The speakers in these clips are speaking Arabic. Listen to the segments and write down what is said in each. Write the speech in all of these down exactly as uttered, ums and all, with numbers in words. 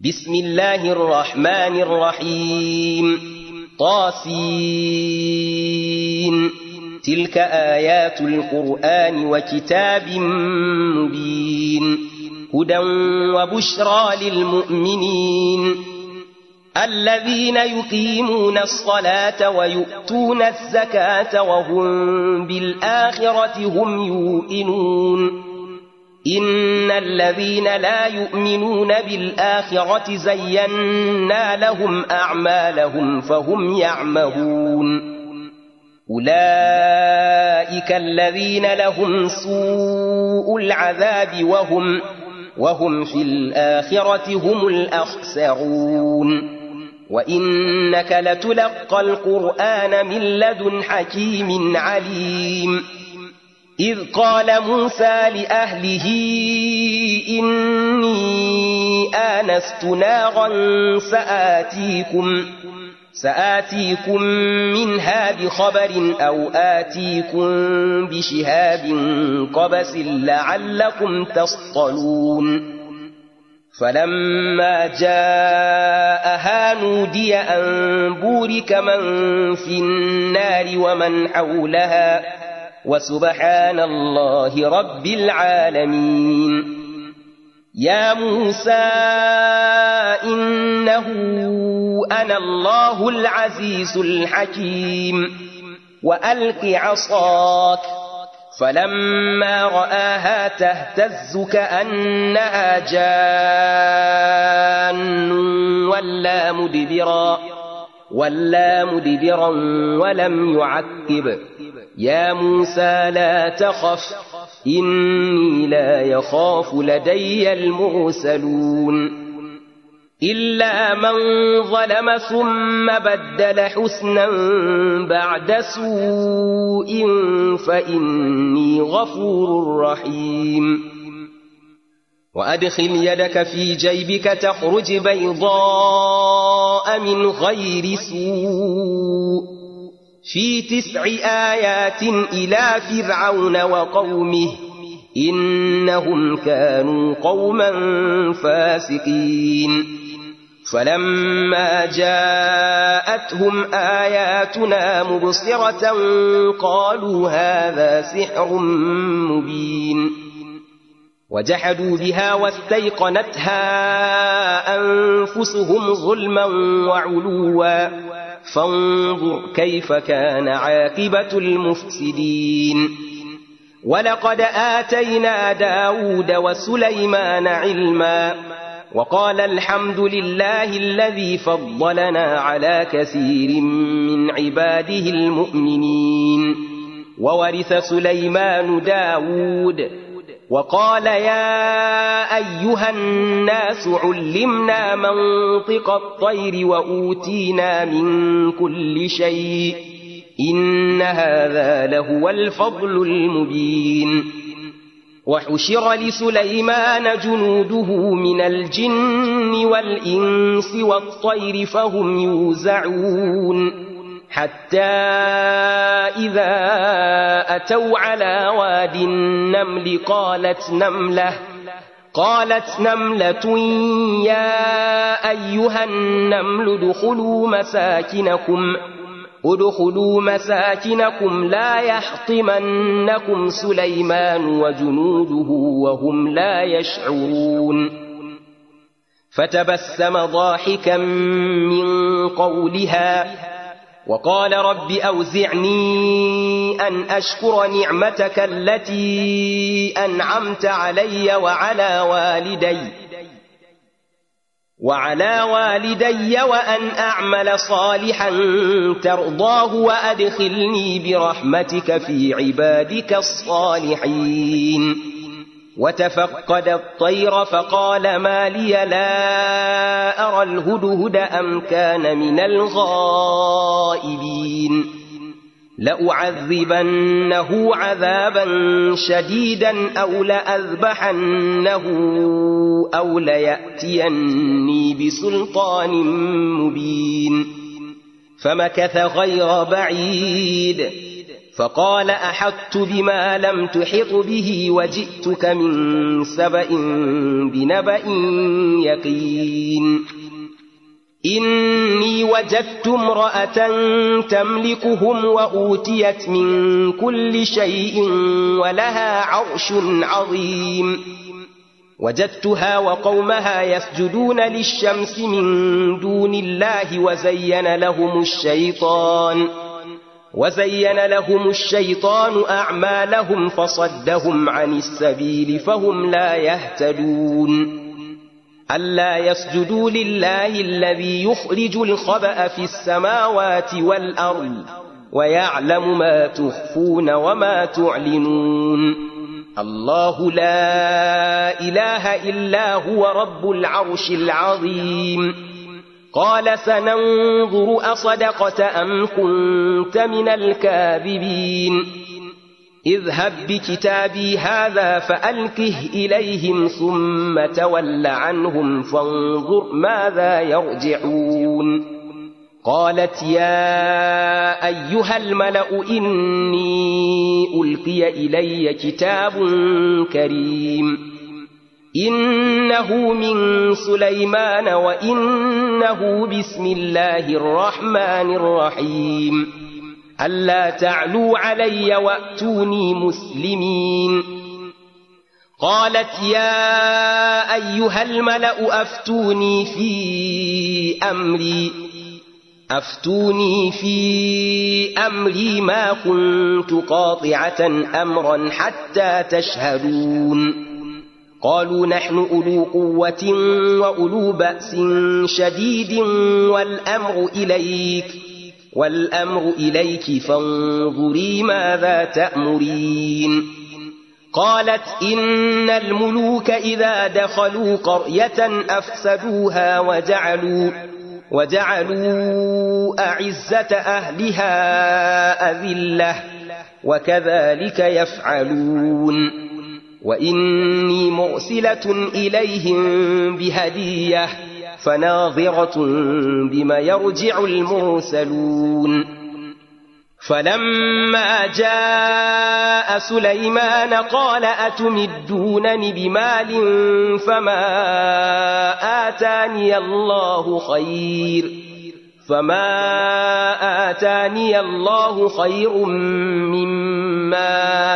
بسم الله الرحمن الرحيم طاسين تلك آيات القرآن وكتاب مبين هدى وبشرى للمؤمنين الذين يقيمون الصلاة ويؤتون الزكاة وهم بالآخرة هم يوقنون إن الذين لا يؤمنون بالآخرة زينا لهم أعمالهم فهم يعمهون أولئك الذين لهم سوء العذاب وهم, وهم في الآخرة هم الأخسرون وإنك لتلقى القرآن من لدن حكيم عليم إذ قال موسى لأهله إني آنست نارا سآتيكم, سآتيكم منها بخبر أو آتيكم بشهاب قبس لعلكم تصطلون فلما جاءها نودي أن بورك من في النار ومن حولها وسبحان الله رب العالمين يا موسى إنه أنا الله العزيز الحكيم وألق عصاك فلما رآها تهتز كأنها جان ولا مدبرا, ولا مدبرا ولم يعقب يا موسى لا تخف إني لا يخاف لدي المرسلون إلا من ظلم ثم بدل حسنا بعد سوء فإني غفور رحيم وأدخل يدك في جيبك تخرج بيضاء من غير سوء في تسع آيات إلى فرعون وقومه إنهم كانوا قوما فاسقين فلما جاءتهم آياتنا مبصرة قالوا هذا سحر مبين وجحدوا بها واستيقنتها أنفسهم ظلما وعلوا فانظر كيف كان عاقبة المفسدين ولقد آتينا داود وسليمان علما وقال الحمد لله الذي فضلنا على كثير من عباده المؤمنين وورث سليمان داود وقال يا أيها الناس علمنا منطق الطير وأوتينا من كل شيء إن هذا لهو الفضل المبين وحشر لسليمان جنوده من الجن والإنس والطير فهم يوزعون حتى إذا أتوا على واد النمل قالت نملة قالت نملة يا أيها النمل ادخلوا مساكنكم ادخلوا مساكنكم لا يحطمنكم سليمان وجنوده وهم لا يشعرون فتبسم ضاحكا من قولها وقال رب أوزعني أن أشكر نعمتك التي أنعمت علي وعلى والدي وعلى والدي وأن أعمل صالحا ترضاه وأدخلني برحمتك في عبادك الصالحين وتفقد الطير فقال ما لي لا أرى الهدهد أم كان من الغائبين لأعذبنه عذابا شديدا أو لأذبحنه أو ليأتيني بسلطان مبين فمكث غير بعيد فقال أحطت بما لم تحط به وجئتك من سبأ بنبأ يقين إني وجدت امرأة تملكهم وأوتيت من كل شيء ولها عرش عظيم وجدتها وقومها يسجدون للشمس من دون الله وزين لهم الشيطان وزين لهم الشيطان أعمالهم فصدهم عن السبيل فهم لا يهتدون ألا يسجدوا لله الذي يخرج الخبأ في السماوات والأرض ويعلم ما تخفون وما تعلنون الله لا إله إلا هو رب العرش العظيم قال سننظر أصدقت أم كنت من الكاذبين اذهب بكتابي هذا فألقه إليهم ثم تول عنهم فانظر ماذا يرجعون قالت يا أيها الملأ إني ألقي إلي كتاب كريم إنه من سليمان وإنه بسم الله الرحمن الرحيم ألا تعلوا علي وأتوني مسلمين قالت يا أيها الملأ أفتوني في أمري أفتوني في أمري ما كنت قاطعة أمرا حتى تشهدون قالوا نحن أولو قوة وأولو بأس شديد والأمر إليك والأمر إليك فانظري ماذا تأمرين قالت إن الملوك إذا دخلوا قرية أفسدوها وجعلوا وجعلوا أعزة أهلها أذلة وكذلك يفعلون وإني مرسلة إليهم بهدية فناظرة بما يرجع المرسلون فلما جاء سليمان قال أتمدونني بمال فما آتاني الله خير فما آتاني الله خير مما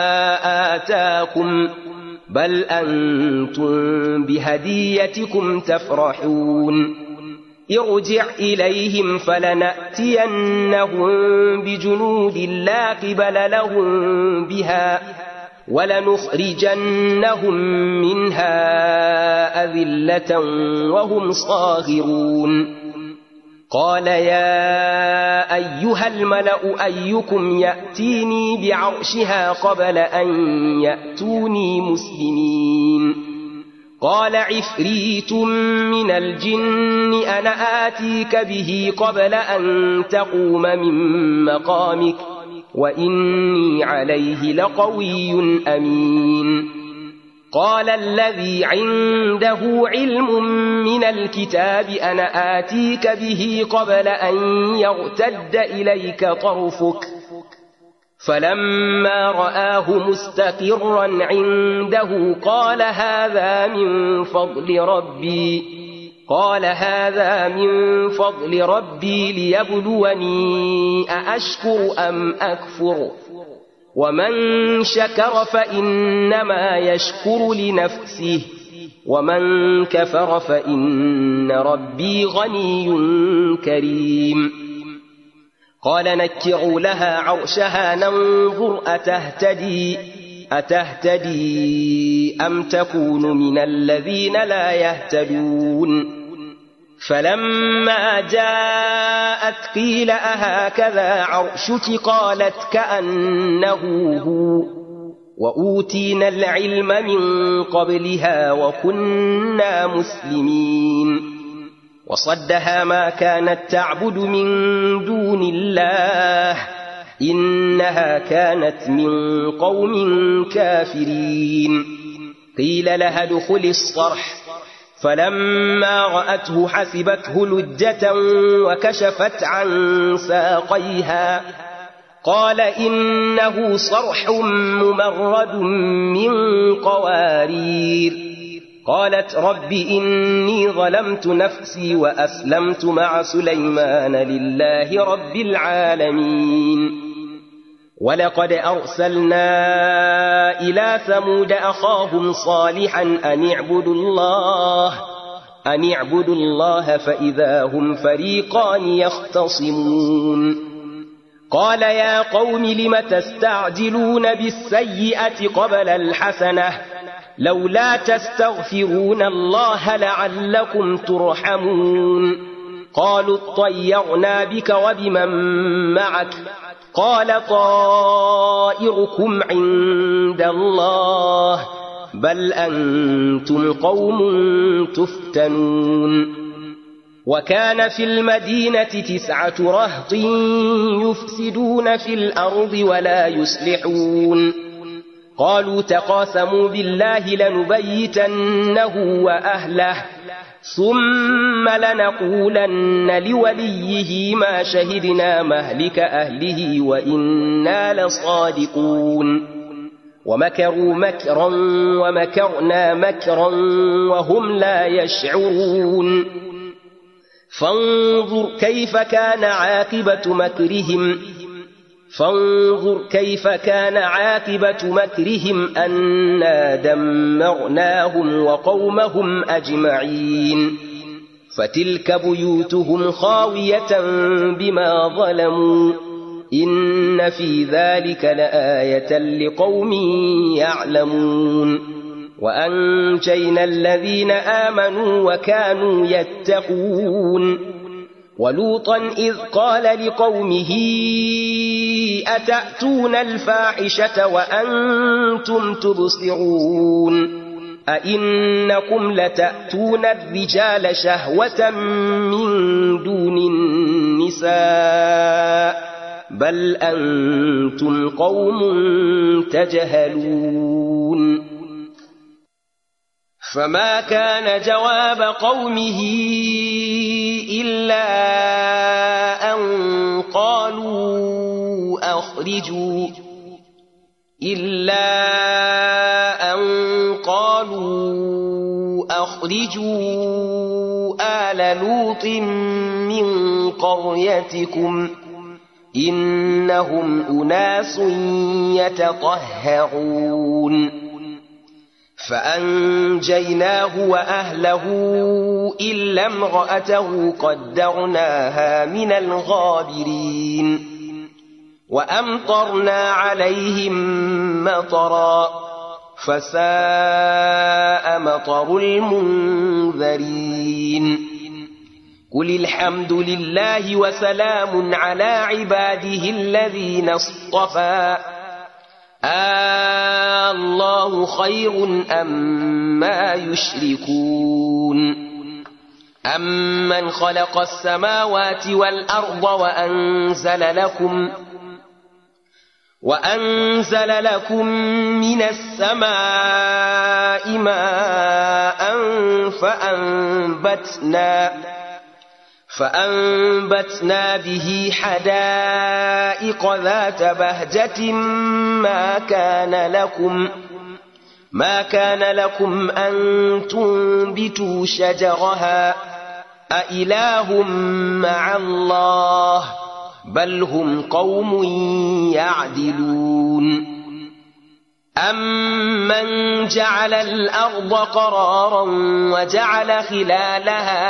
آتاكم بل أنتم بهديتكم تفرحون ارجع إليهم فلنأتينهم بجنود لا قبل لهم بها ولنخرجنهم منها أذلة وهم صاغرون قال يا أيها الملأ أيكم يأتيني بعرشها قبل أن يأتوني مسلمين قال عفريت من الجن أنا آتيك به قبل أن تقوم من مقامك وإني عليه لقوي أمين قال الذي عنده علم من الكتاب أنا آتيك به قبل أن يرتد إليك طرفك فلما رآه مستقرا عنده قال هذا من فضل ربي قال هذا من فضل ربي ليبلوني أأشكر أم أكفر ومن شكر فإنما يشكر لنفسه ومن كفر فإن ربي غني كريم قال نكروا لها عرشها ننظر أتهتدي أتهتدي أم تكون من الذين لا يهتدون فلما جاءت قيل أهكذا عرشك قالت كأنه هو وأوتينا العلم من قبلها وكنا مسلمين وصدها ما كانت تعبد من دون الله إنها كانت من قوم كافرين قيل لها ادخل الصرح فلما رأته حسبته لجة وكشفت عن ساقيها قال إنه صرح ممرد من قوارير. قالت رب إني ظلمت نفسي وأسلمت مع سليمان لله رب العالمين. ولقد أرسلنا إلى ثمود أخاهم صالحا أن اعبدوا الله أن اعبدوا الله فإذا هم فريقان يختصمون. قال يا قوم لم تستعجلون بالسيئة قبل الحسنة لولا تستغفرون الله لعلكم ترحمون. قالوا اطيرنا بك وبمن معك قال طائركم عند الله بل أنتم قوم تفتنون. وكان في المدينة تسعة رهط يفسدون في الأرض ولا يصلحون. قالوا تقاسموا بالله لنبيتنه وأهله ثم لنقولن لوليه ما شهدنا مهلك أهله وإنا لصادقون. ومكروا مكرا ومكرنا مكرا وهم لا يشعرون. فانظر كيف كان عاقبة مكرهم فانظر كيف كان عاقبة مكرهم أنا دمرناهم وقومهم أجمعين. فتلك بيوتهم خاوية بما ظلموا إن في ذلك لآية لقوم يعلمون. وأنجينا الذين آمنوا وكانوا يتقون. ولوطا إذ قال لقومه أتأتون الفاحشة وأنتم تبصرون أئنكم لتأتون الرجال شهوة من دون النساء بل أنتم قوم تجهلون. فما كان جواب قومه إلا أن قالوا أخرجوا إلا أن قالوا أخرجوا آل لوط من قريتكم إنهم أناس يتطهرون. فأنجيناه وأهله إلا امرأته قدرناها من الغابرين. وأمطرنا عليهم مطرا فساء مطر المنذرين. قل الحمد لله وسلام على عباده الذين اصطفى آه الله خير أما يشركون. أمن خلق السماوات والأرض وأنزل لكم وأنزل لكم من السماء ماء فأنبتنا فأنبتنا به حدائق ذات بهجة ما كان لكم ما كان لكم أن تنبتوا شجرها أإله مع الله بل هم قوم يعدلون. أمن جعل الأرض قرارا وجعل خلالها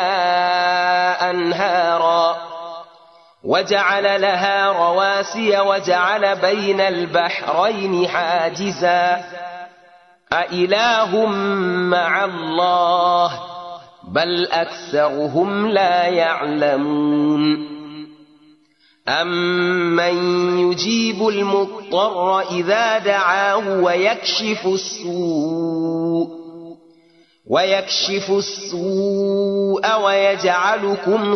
أنهارا وجعل لها رواسي وجعل بين البحرين حاجزا أإله مع الله بل أكثرهم لا يعلمون. أمن يجيب المضطر إذا دعاه ويكشف السوء ويكشف السوء ويجعلكم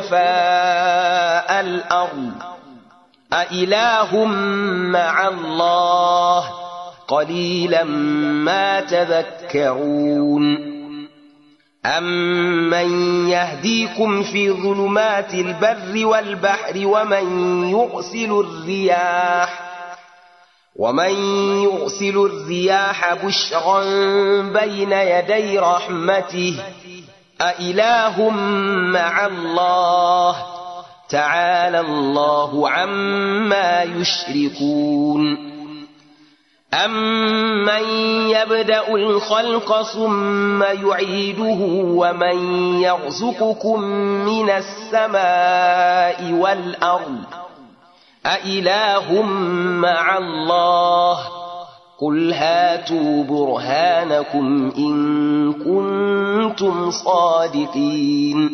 خلفاء الأرض أإله مع الله قليلا ما تذكرون. أَمَّن يَهْدِيكُمْ فِي ظُلُمَاتِ الْبَرِّ وَالْبَحْرِ وَمَن يُرْسِلُ الرِّيَاحَ وَمَن يُرْسِلُ الرِّيَاحَ بُشْرًا بَيْنَ يَدَيْ رَحْمَتِهِ أَإِلَٰهٌ مَّعَ اللَّهِ تَعَالَى اللَّهُ عَمَّا يُشْرِكُونَ أَمَّن يَبْدَأُ الْخَلْقَ ثُمَّ يُعِيدُهُ وَمَن يَرْزُقُكُم مِّنَ السَّمَاءِ وَالْأَرْضِ أَإِلَٰهٌ مَّعَ اللَّهِ قُلْ هَاتُوا بُرْهَانَكُمْ إِن كُنتُمْ صَادِقِينَ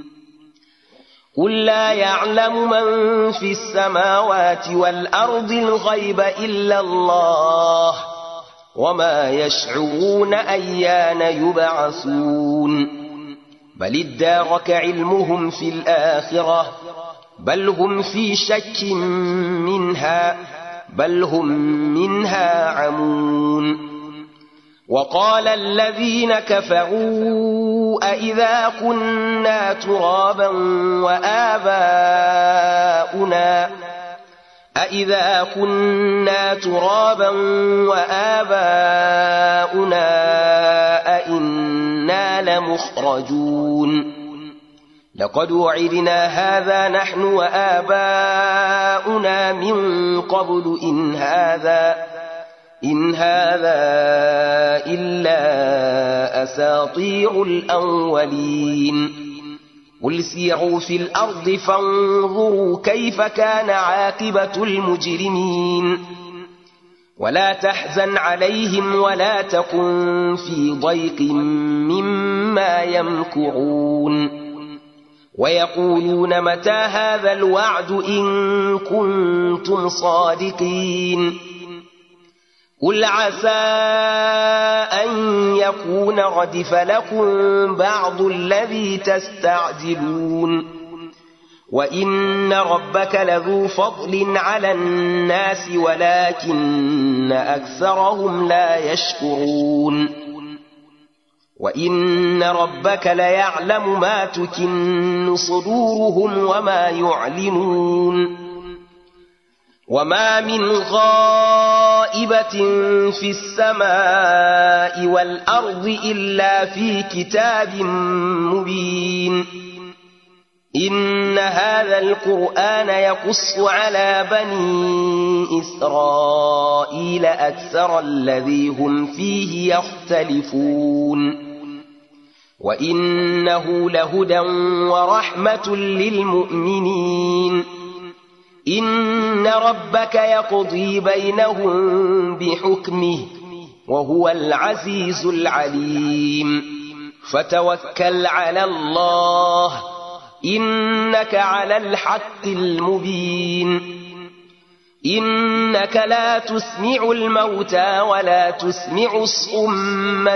قُل لَّا يَعْلَمُ مَن فِي السَّمَاوَاتِ وَالْأَرْضِ الْغَيْبَ إِلَّا اللَّهُ وَمَا يَشْعُرُونَ أَيَّانَ يُبْعَثُونَ بَلِ ادَّارَكَ عِلْمُهُمْ فِي الْآخِرَةِ بَلْ هُمْ فِي شَكٍّ مِّنْهَا بَلْ هُمْ مِنْهَا عَمُونَ وَقَالَ الَّذِينَ كَفَرُوا أَإِذَا كُنَّا تُرَابًا وَآبَاؤُنَا أَإِذَا كُنَّا تُرَابًا وَآبَاؤُنَا أَإِنَّا لَمُخْرَجُونَ لَقَدْ وَعِدْنَا هَذَا نَحْنُ وَآبَاؤُنَا مِن قَبْلُ إِنْ هَذَا إِنْ هَذَا إِلَّا أَسَاطِيرُ الْأَوَّلِينَ قُلْ سِيرُوا فِي الْأَرْضِ فَانظُرُوا كَيْفَ كَانَ عَاقِبَةُ الْمُجْرِمِينَ وَلَا تَحْزَنْ عَلَيْهِمْ وَلَا تَكُنْ فِي ضَيْقٍ مِّمَّا يَمْكُرُونَ وَيَقُولُونَ مَتَى هَذَا الْوَعْدُ إِن كُنتُمْ صَادِقِينَ قُلْ عَسَىٰ أَن يَكُونَ رَدِفَ لَكُم بَعْضُ الَّذِي تَسْتَعْجِلُونَ وَإِنَّ رَبَّكَ لَذُو فَضْلٍ عَلَى النَّاسِ وَلَكِنَّ أَكْثَرَهُمْ لَا يَشْكُرُونَ وَإِنَّ رَبَّكَ لَيَعْلَمُ مَا تُكِنُّ صُدُورُهُمْ وَمَا يُعْلِنُونَ وَمَا مِنْ غَائِبَةٍ فِي السَّمَاءِ وَالْأَرْضِ إِلَّا فِي كِتَابٍ مُّبِينٍ إِنَّ هَذَا الْقُرْآنَ يَقُصُّ عَلَى بَنِي إِسْرَائِيلَ أَكْثَرَ الَّذِي هُمْ فِيهِ يَخْتَلِفُونَ وَإِنَّهُ لَهُدًى وَرَحْمَةٌ لِّلْمُؤْمِنِينَ إِنَّ رَبَّكَ يَقْضِي بَيْنَهُم بِحُكْمِهِ وَهُوَ الْعَزِيزُ الْعَلِيمُ فَتَوَكَّلْ عَلَى اللَّهِ إِنَّكَ عَلَى الْحَقِّ الْمُبِينِ إِنَّكَ لَا تُسْمِعُ الْمَوْتَىٰ وَلَا تُسْمِعُ الصُّمَّ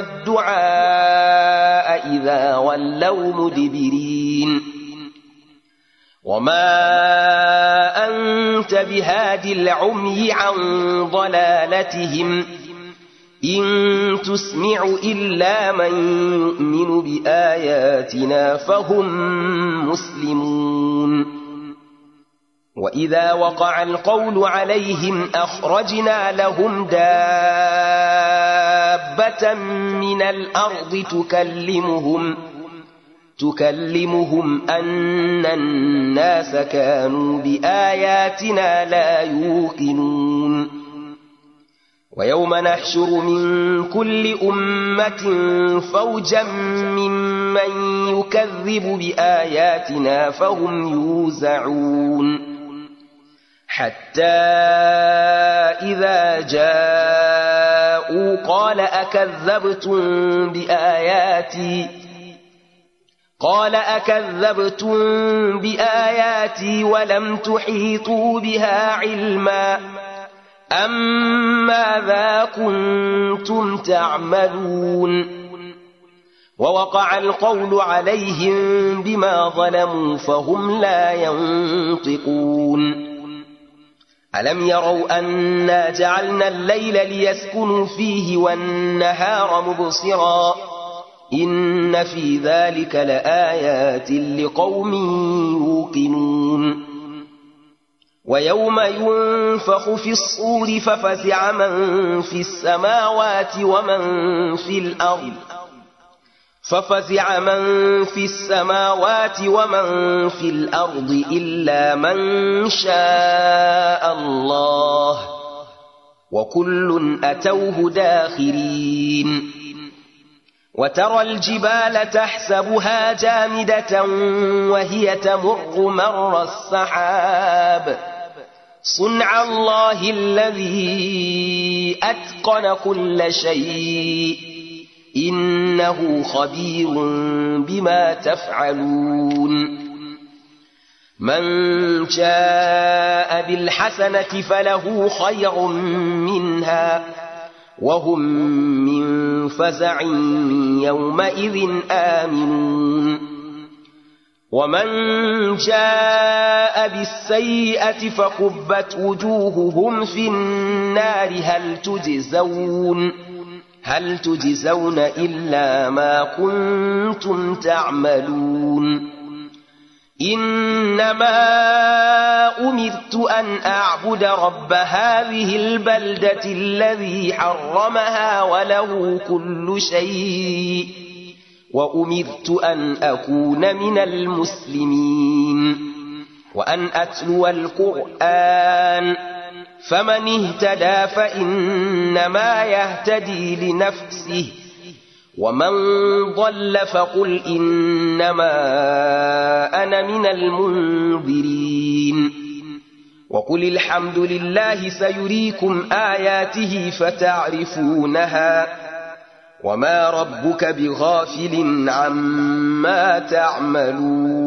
الدُّعَاءَ إِذَا وَلَّوْا مُدْبِرِينَ وَمَا أَنتَ بِهَادِ الْعُمْيِ عَن ضَلَالَتِهِمْ إِن تُسْمِعُ إِلَّا مَن يُؤْمِنُ بِآيَاتِنَا فَهُم مُّسْلِمُونَ وَإِذَا وَقَعَ الْقَوْلُ عَلَيْهِمْ أَخْرَجْنَا لَهُمْ دَابَّةً مِّنَ الْأَرْضِ تُكَلِّمُهُمْ تُكَلِّمُهُمْ أَنَّ النَّاسَ كَانُوا بِآيَاتِنَا لَا يُوقِنُونَ وَيَوْمَ نَحْشُرُ مِن كُلِّ أُمَّةٍ فَوْجًا مِّمَّن يُكَذِّبُ بِآيَاتِنَا فَهُمْ يُوزَعُونَ حَتَّى إِذَا جَاءُوا قَالَ أَكَذَّبْتُم بِآيَاتِي قال أكذبتم بآياتي ولم تحيطوا بها علما أم ماذا كنتم تعملون ووقع القول عليهم بما ظلموا فهم لا ينطقون ألم يروا أنا جعلنا الليل ليسكنوا فيه والنهار مبصرا إن في ذلك لآيات لقوم يوقنون ويوم ينفخ في الصور ففزع من في السماوات ومن في الأرض ففزع من في السماوات ومن في الأرض إلا من شاء الله وكل أتوه داخرين وترى الجبال تحسبها جامدة وهي تمر مر السحاب صنع الله الذي أتقن كل شيء إنه خبير بما تفعلون من جاء بالحسنة فله خير منها وهم من فزع يومئذ آمنون ومن جاء بالسيئة فكبت وجوههم في النار هل تجزون هل تجزون إلا ما كنتم تعملون إنما أمرت أن أعبد رب هذه البلدة الذي حرمها وله كل شيء وأمرت أن أكون من المسلمين وأن أتلو القرآن فمن اهتدى فإنما يهتدي لنفسه ومن ضل فقل إنما أنا من المنذرين وقل الحمد لله سيريكم آياته فتعرفونها وما ربك بغافل عما تعملون